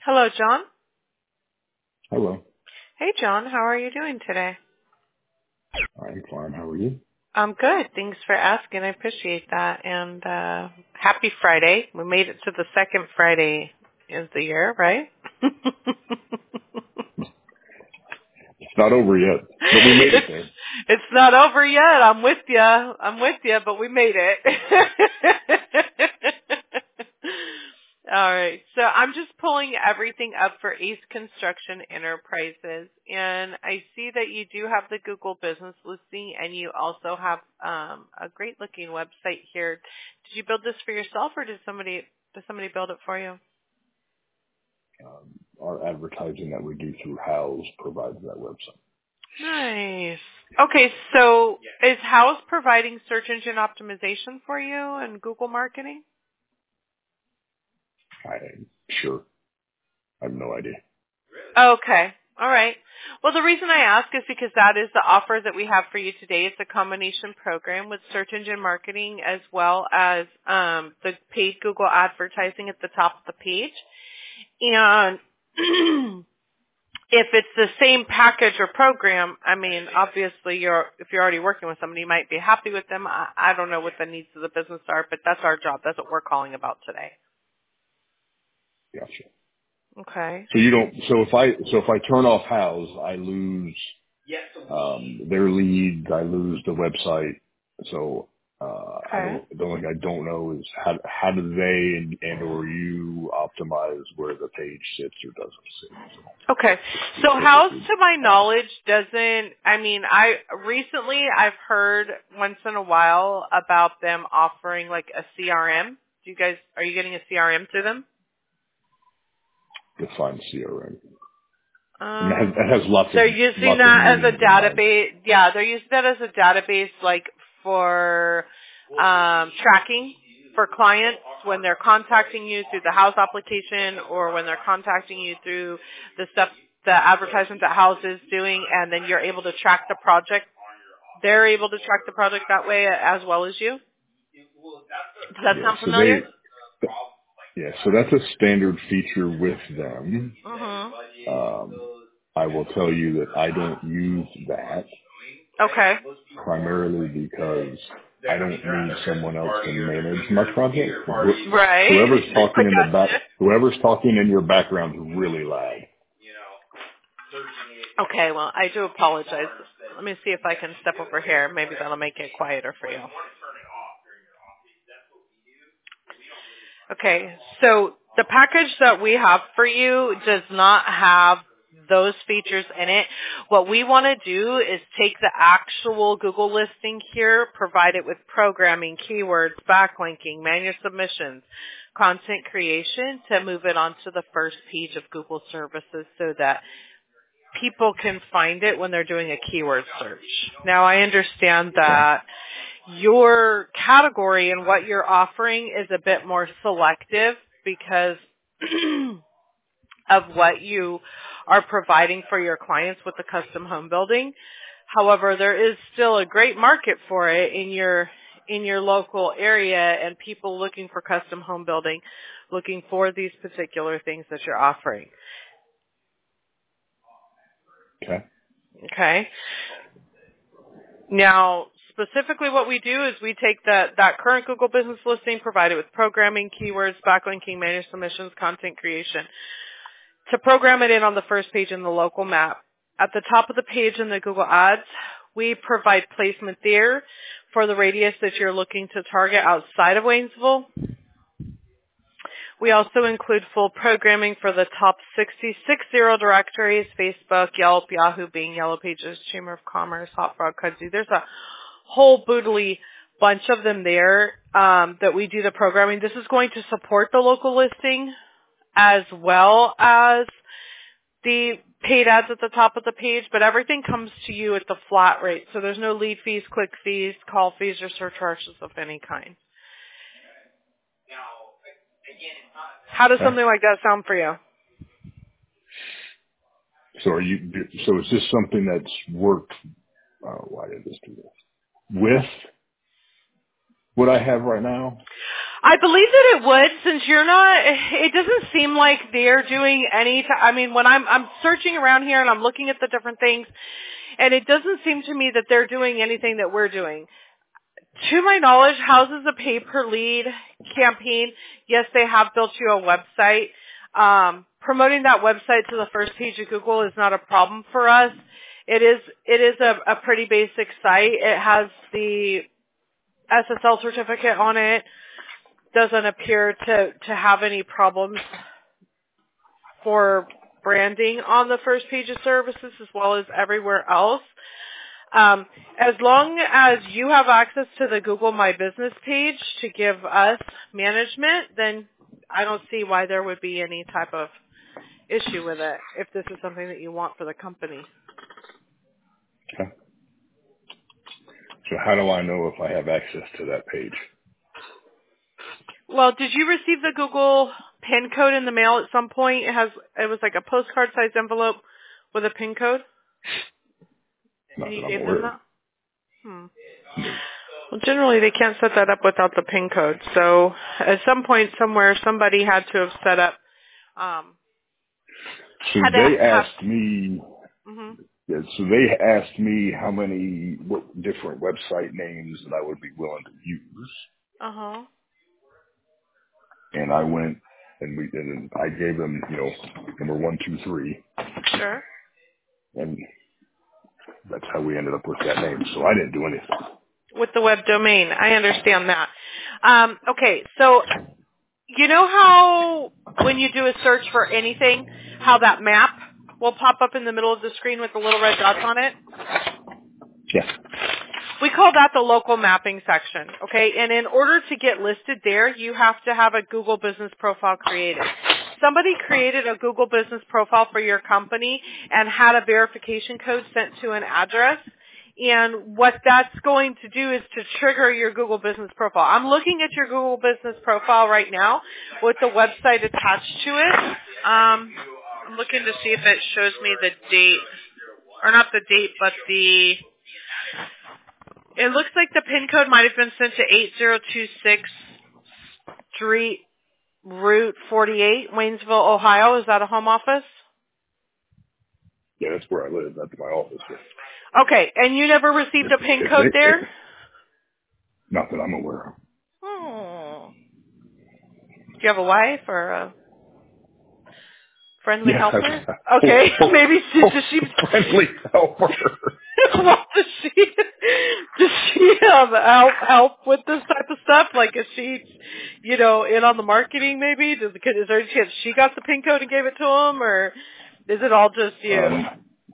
Hello, John. Hello. Hey, John. How are you doing today? I'm fine. How are you? I'm good. Thanks for asking. I appreciate that. And happy Friday. We made it to the second Friday of the year, right? It's not over yet, but we made it it's, there. it's not over yet. I'm with you, but we made it. All right. So I'm just pulling everything up for Ace Construction Enterprises, and I see that you do have the Google business listing, and you also have a great looking website here. Did you build this for yourself, or did somebody build it for you? Our advertising that we do through House provides that website. Nice. Okay, so is House providing search engine optimization for you and Google marketing? I'm sure. I have no idea. Okay. All right. Well, the reason I ask is because that is the offer that we have for you today. It's a combination program with search engine marketing as well as the paid Google advertising at the top of the page. And if it's the same package or program, I mean, obviously if you're already working with somebody, you might be happy with them. I don't know what the needs of the business are, but that's our job. That's what we're calling about today. Gotcha. Okay. So you don't. So if I turn off House, I lose their leads. I lose the website. So Okay. the only thing I don't know is how do they and or you optimize where the page sits or doesn't sit. So Okay. So House, specifically, to my knowledge, I've heard once in a while about them offering like a CRM. Are you getting a CRM through them? define CRM. And it has They're using lots of that as a meanings in mind. database. Yeah, they're using that as a database like for tracking for clients when they're contacting you through the House application or when they're contacting you through the advertisement that House is doing, and then you're able to track the project. They're able to track the project that way as well as you. Does that sound familiar? So that's a standard feature with them. Mm-hmm. I will tell you that I don't use that. Okay. Primarily because I don't need someone else to manage my project. Right. Whoever's talking in your background is really loud. Okay, well, I do apologize. Let me see if I can step over here. Maybe that'll make it quieter for you. Okay, so the package that we have for you does not have those features in it. What we want to do is take the actual Google listing here, provide it with programming, keywords, backlinking, manual submissions, content creation to move it onto the first page of Google services so that people can find it when they're doing a keyword search. Now, I understand that your category and what you're offering is a bit more selective because of what you are providing for your clients with the custom home building. However, there is still a great market for it in your local area and people looking for custom home building, looking for these particular things that you're offering. Okay. Now, specifically what we do is we take that current Google business listing, provide it with programming, keywords, backlinking, manual submissions, content creation, to program it in on the first page in the local map. At the top of the page in the Google Ads, we provide placement there for the radius that you're looking to target outside of Waynesville. We also include full programming for the top 60 directories: Facebook, Yelp, Yahoo, Bing, Yellow Pages, Chamber of Commerce, Hot Frog, Kudzu. There's a whole boodly bunch of them there that we do the programming. This is going to support the local listing as well as the paid ads at the top of the page, but everything comes to you at the flat rate. So there's no lead fees, click fees, call fees, or surcharges of any kind. How does something like that sound for you? So is this something that's worked? Why did this do this? With what I have right now? I believe that it would, since you're not, it doesn't seem like they're doing any, I mean, when I'm searching around here and I'm looking at the different things, and it doesn't seem to me that they're doing anything that we're doing. To my knowledge, House is a pay-per-lead campaign. Yes, they have built you a website. Promoting that website to the first page of Google is not a problem for us. It is a pretty basic site. It has the SSL certificate on it. Doesn't appear to have any problems for branding on the first page of services as well as everywhere else. As long as you have access to the Google My Business page to give us management, then I don't see why there would be any type of issue with it if this is something that you want for the company. Okay. So how do I know if I have access to that page? Well, did you receive the Google PIN code in the mail at some point? It was like a postcard-sized envelope with a PIN code. Not And you that I'm gave aware them of. that? Well, generally they can't set that up without the PIN code. So at some point somewhere, somebody had to have set up. So they asked me. Yeah, so they asked me what different website names that I would be willing to use. And I went and I gave them, number 1, 2, 3. Sure. And that's how we ended up with that name. So I didn't do anything. With the web domain. I understand that. Okay, so you know how when you do a search for anything, how that map will pop up in the middle of the screen with the little red dots on it? Yeah. We call that the local mapping section, okay? And in order to get listed there, you have to have a Google Business Profile created. Somebody created a Google Business Profile for your company and had a verification code sent to an address. And what that's going to do is to trigger your Google Business Profile. I'm looking at your Google Business Profile right now with the website attached to it. I'm looking to see if it shows me the date, or not the date, but it looks like the PIN code might have been sent to 8026 Street, Route 48, Waynesville, Ohio. Is that a home office? Yeah, that's where I live. That's my office. Okay, and you never received a PIN code there? Not that I'm aware of. Oh. Do you have a wife or a friendly helper? Okay, maybe does she friendly helper. well, does she help with this type of stuff? Like, is she, in on the marketing? Maybe is there any chance she got the PIN code and gave it to him, or is it all just you?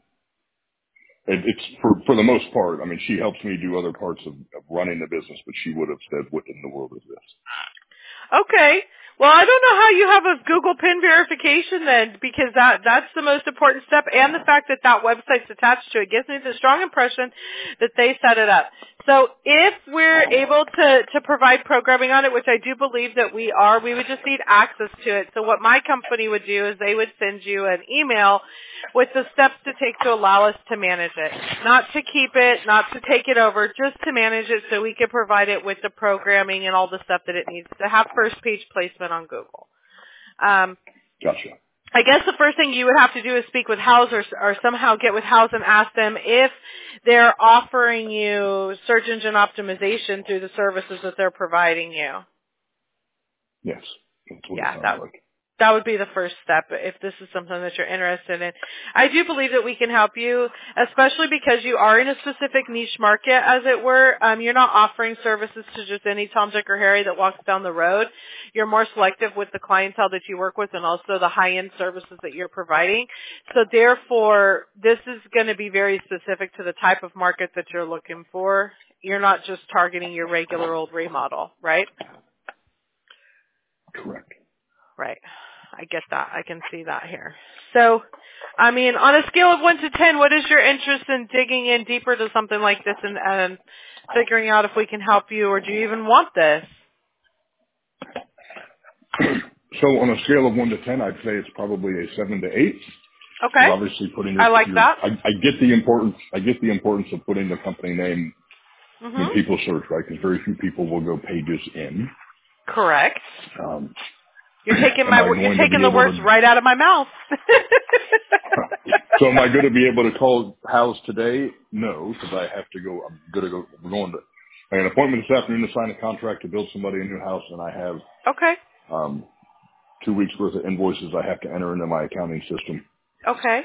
It's for the most part. I mean, she helps me do other parts of running the business, but she would have said, "What in the world is this?" Okay. Well, I don't know how you have a Google PIN verification then, because that's the most important step, and the fact that that website's attached to it gives me the strong impression that they set it up. So if we're able to provide programming on it, which I do believe that we are, we would just need access to it. So what my company would do is they would send you an email with the steps to take to allow us to manage it. Not to keep it, not to take it over, just to manage it so we can provide it with the programming and all the stuff that it needs to have first page placement on Google. Gotcha. I guess the first thing you would have to do is speak with House or somehow get with House and ask them if they're offering you search engine optimization through the services that they're providing you. Yes. That's what it sounds like. That would be the first step if this is something that you're interested in. I do believe that we can help you, especially because you are in a specific niche market, as it were. You're not offering services to just any Tom, Dick, or Harry that walks down the road. You're more selective with the clientele that you work with and also the high-end services that you're providing. So therefore, this is going to be very specific to the type of market that you're looking for. You're not just targeting your regular old remodel, right? Correct. Right. I get that. I can see that here. So, I mean, on a scale of 1 to 10, what is your interest in digging in deeper to something like this and figuring out if we can help you, or do you even want this? So on a scale of 1 to 10, I'd say it's probably a 7 to 8. Okay. Obviously putting I like that. I get the importance of putting the company name when people search, right? Because very few people will go pages in. Correct. Um, You're taking the words to, right out of my mouth. So am I going to be able to call House today? No, because I have to go. We're going to. I got an appointment this afternoon to sign a contract to build somebody a new house, and I have Okay. 2 weeks worth of invoices I have to enter into my accounting system. Okay.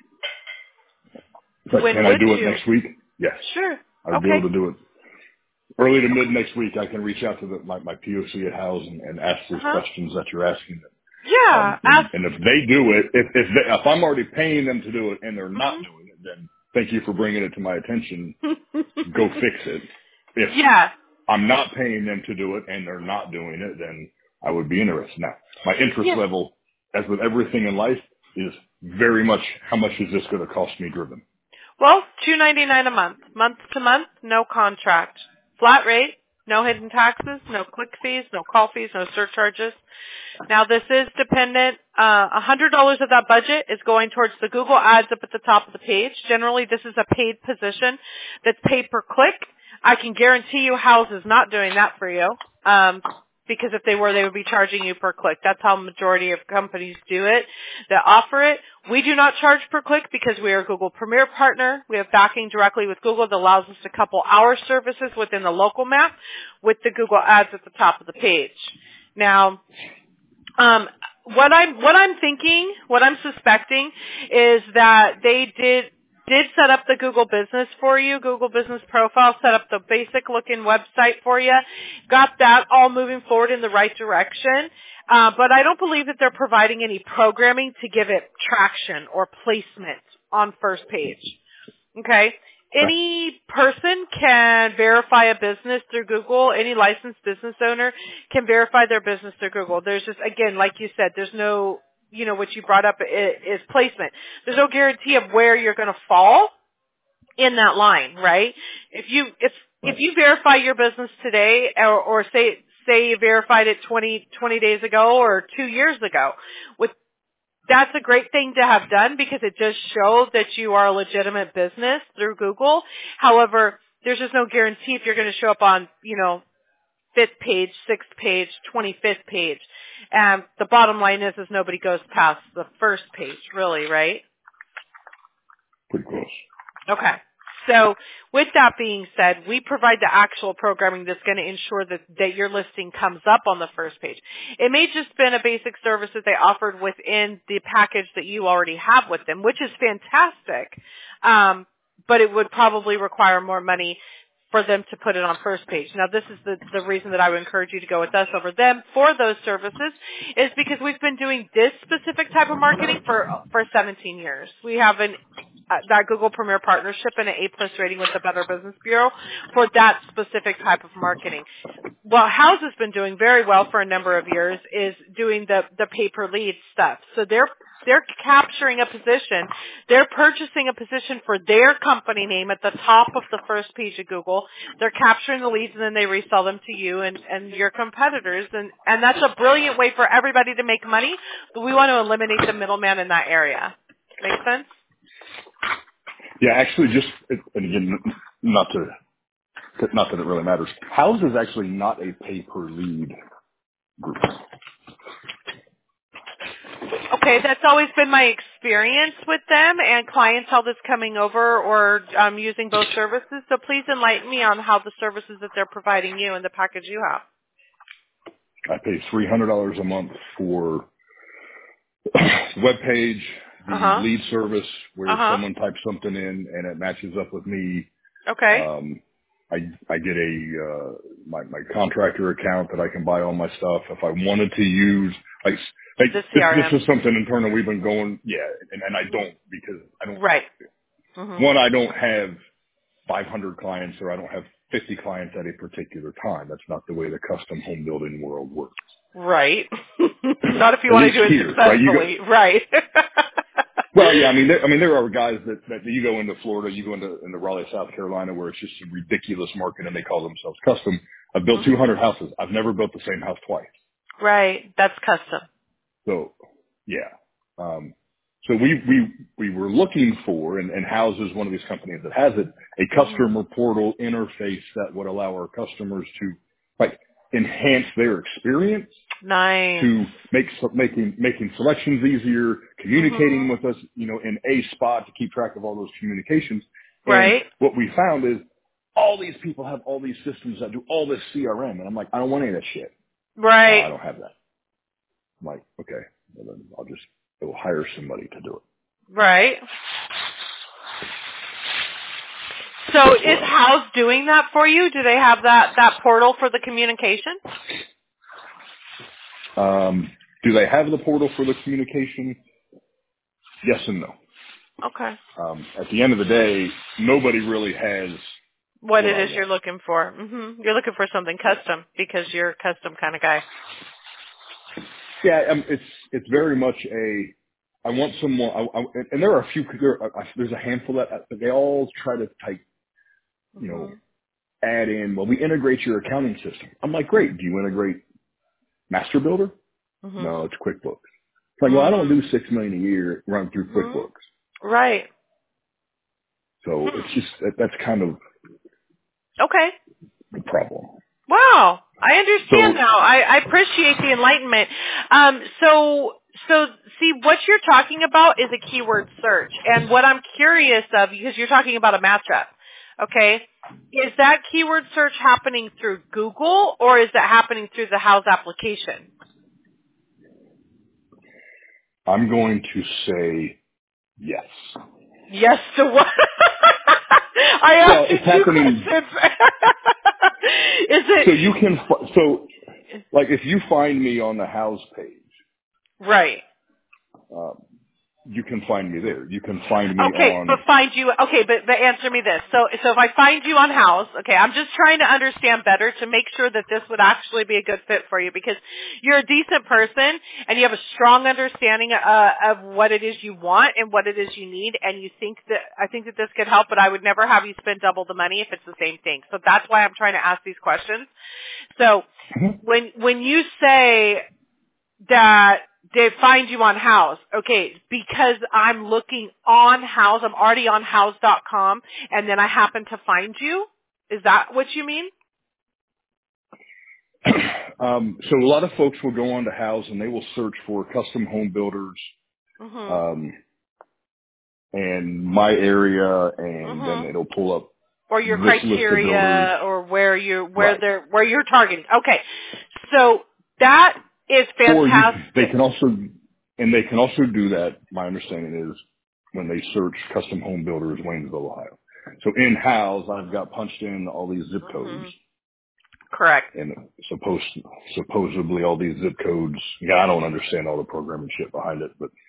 But When can I would do it you? next week? Yes. Sure. I would be Okay. able to do it early to mid next week. I can reach out to my POC at House and ask those questions that you're asking. Yeah. And if they do it, if I'm already paying them to do it and they're not doing it, then thank you for bringing it to my attention. Go fix it. If Yeah. I'm not paying them to do it and they're not doing it, then I would be interested. Now, my interest level, as with everything in life, is very much how much is this going to cost me driven. Well, $2.99 a month, month to month, no contract, flat rate, no hidden taxes, no click fees, no call fees, no surcharges. Now, this is dependent. $100 of that budget is going towards the Google ads up at the top of the page. Generally, this is a paid position that's paid per click. I can guarantee you House is not doing that for you. Because if they were, they would be charging you per click. That's how majority of companies do it that offer it. We do not charge per click because we are a Google Premier partner. We have backing directly with Google that allows us to couple our services within the local map with the Google ads at the top of the page. Now, what I'm thinking, what I'm suspecting is that they did set up the Google Business for you, Google Business Profile, set up the basic looking website for you, got that all moving forward in the right direction. But I don't believe that they're providing any programming to give it traction or placement on first page. Okay? Any person can verify a business through Google. Any licensed business owner can verify their business through Google. There's just, again, like you said, there's no, what you brought up is placement. There's no guarantee of where you're going to fall in that line, right? If you verify your business today or say you verified it 20 days ago or 2 years ago, that's a great thing to have done because it does show that you are a legitimate business through Google. However, there's just no guarantee if you're going to show up on, 5th page, 6th page, 25th page. And the bottom line is nobody goes past the first page, really, right? Pretty close. Okay. So with that being said, we provide the actual programming that's going to ensure that your listing comes up on the first page. It may just been a basic service that they offered within the package that you already have with them, which is fantastic. But it would probably require more money for them to put it on first page. Now, this is the reason that I would encourage you to go with us over them for those services is because we've been doing this specific type of marketing for 17 years. We have that Google Premier partnership and an A+ rating with the Better Business Bureau for that specific type of marketing. What House has been doing very well for a number of years is doing the pay-per-lead stuff. So they're capturing a position. They're purchasing a position for their company name at the top of the first page of Google. They're capturing the leads and then they resell them to you and your competitors. And that's a brilliant way for everybody to make money, but we want to eliminate the middleman in that area. Make sense? Yeah, actually and again, not that it really matters. House is actually not a pay-per-lead group. Okay, that's always been my experience with them and clientele that's coming over or using both services. So please enlighten me on how the services that they're providing you and the package you have. I pay $300 a month for web page, the lead service where someone types something in and it matches up with me. Okay. I get my contractor account that I can buy all my stuff. If I wanted to use this is something internal we've been going, and I don't because I don't. Right. One, I don't have 500 clients or I don't have 50 clients at a particular time. That's not the way the custom home building world works. Right. Not if you want to do it successfully. Right. Well, yeah, I mean, there are guys that you go into Florida, you go into Raleigh, South Carolina, where it's just a ridiculous market and they call themselves custom. I've built 200 houses. I've never built the same house twice. Right. That's custom. So, yeah. So we were looking for, and House is one of these companies that has it, a customer portal interface that would allow our customers to, enhance their experience. Nice. To making selections easier, communicating with us, in a spot to keep track of all those communications. Right. And what we found is all these people have all these systems that do all this CRM, and I'm like, I don't want any of that shit. Right. No, I don't have that. I'm like, okay, well then I'll hire somebody to do it. Right. So is House doing that for you? Do they have that portal for the communication? Do they have the portal for the communication? Yes and no. Okay. At the end of the day, nobody really has what it is you're looking for. You're looking for something custom because you're a custom kind of guy. Yeah, it's very much I want someone, and there are a few, there's a handful that they all try to add in, well, we integrate your accounting system. I'm like, great. Do you integrate Master Builder? No, it's QuickBooks. It's like, well, I don't do $6 million a year run through QuickBooks. Right. So it's just, that's kind of okay. the problem. Wow. I understand now. I appreciate the enlightenment. So see, what you're talking about is a keyword search. And what I'm curious of, because you're talking about a matchup, okay, is that keyword search happening through Google or is it happening through the House application? I'm going to say yes. Yes to what? I asked you two questions. Is it? So you can, like if you find me on the House page. Right. You can find me there. You can find me on. Okay, but answer me this. So if I find you on House, okay, I'm just trying to understand better to make sure that this would actually be a good fit for you because you're a decent person and you have a strong understanding of what it is you want and what it is you need, and I think that this could help, but I would never have you spend double the money if it's the same thing. So that's why I'm trying to ask these questions. So when you say that they find you on House. Okay, because I'm looking on House. I'm already on House.com, and then I happen to find you. Is that what you mean? So a lot of folks will go on to House, and they will search for custom home builders, and my area, and then it'll pull up or your criteria, or where you're targeting. Okay, so that is fantastic. Or they can also do that. My understanding is when they search custom home builders, Waynesville, Ohio. So in House, I've got punched in all these zip codes. Correct. And supposedly all these zip codes. Yeah, I don't understand all the programming shit behind it, but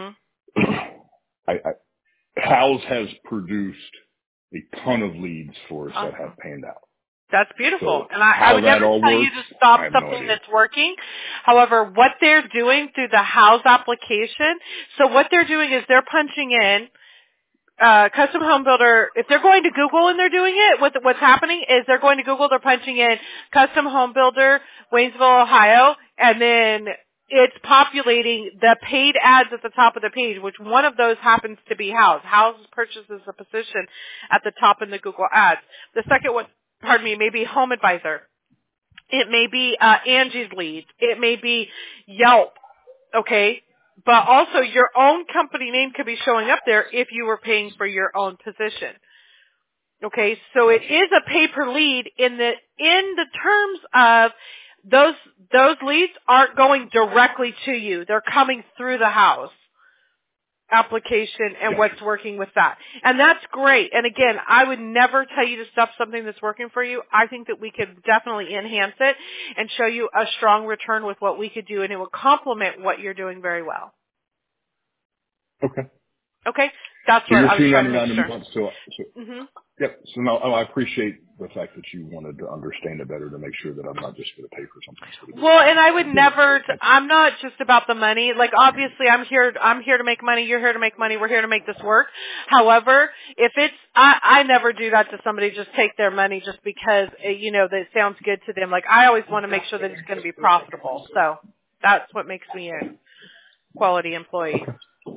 House has produced a ton of leads for us that have panned out. That's beautiful. So and I would never tell you to stop something that's working. However, what they're doing through the House application, so what they're doing is they're punching in custom home builder. If they're going to Google and they're doing it, what's happening is they're going to Google, they're punching in custom home builder, Waynesville, Ohio, and then it's populating the paid ads at the top of the page, which one of those happens to be House. House purchases a position at the top in the Google ads. The second one, may be Home Advisor. It may be Angie's Leads. It may be Yelp. Okay? But also your own company name could be showing up there if you were paying for your own position. Okay? So it is a pay per lead in the terms of those leads aren't going directly to you. They're coming through the House application and what's working with that. And that's great. And again, I would never tell you to stop something that's working for you. I think that we could definitely enhance it and show you a strong return with what we could do, and it will complement what you're doing very well. Okay. Okay? That's what I was trying to make sure. Yep. So no, I appreciate the fact that you wanted to understand it better to make sure that I'm not just going to pay for something. Well, and I would never, I'm not just about the money. Like obviously I'm here to make money, you're here to make money, we're here to make this work. However, if it's, I never do that to somebody, just take their money just because, that it sounds good to them. Like I always want to make sure that it's going to be profitable. So that's what makes me a quality employee.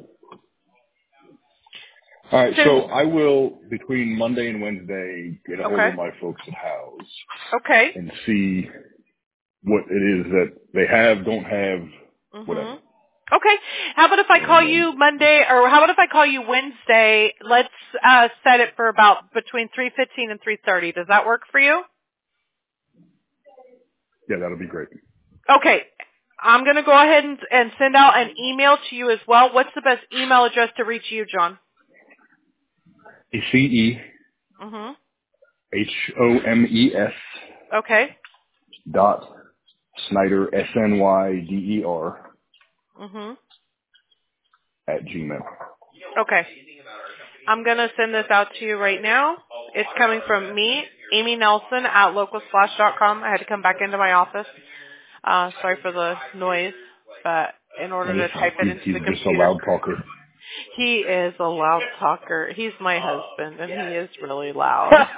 All right, so I will, between Monday and Wednesday, get a hold of my folks at House. Okay. And see what it is that they have, don't have, whatever. Okay. How about if I call you Monday, or how about if I call you Wednesday? Let's set it for about between 3:15 and 3:30. Does that work for you? Yeah, that'll be great. Okay. I'm going to go ahead and send out an email to you as well. What's the best email address to reach you, John? ACE. HOMES. Okay. Snyder SNYDER. at Gmail. Okay. I'm going to send this out to you right now. It's coming from me, Amy Nelson at localsplash.com. I had to come back into my office. Sorry for the noise, but in order to type it into the computer. He's just a loud talker. He is a loud talker. He's my husband, and he is really loud.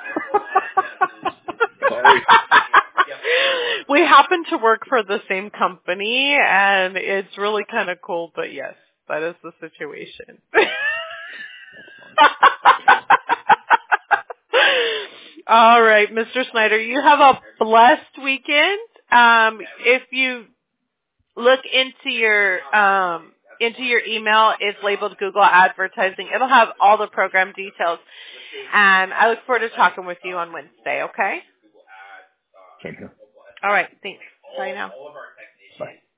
Sorry. We happen to work for the same company, and it's really kind of cool, but yes, that is the situation. All right, Mr. Snyder, you have a blessed weekend. If you look into your email, it's labeled Google Advertising. It'll have all the program details. And I look forward to talking with you on Wednesday, okay? Same here. All right, thanks. Bye now. Bye.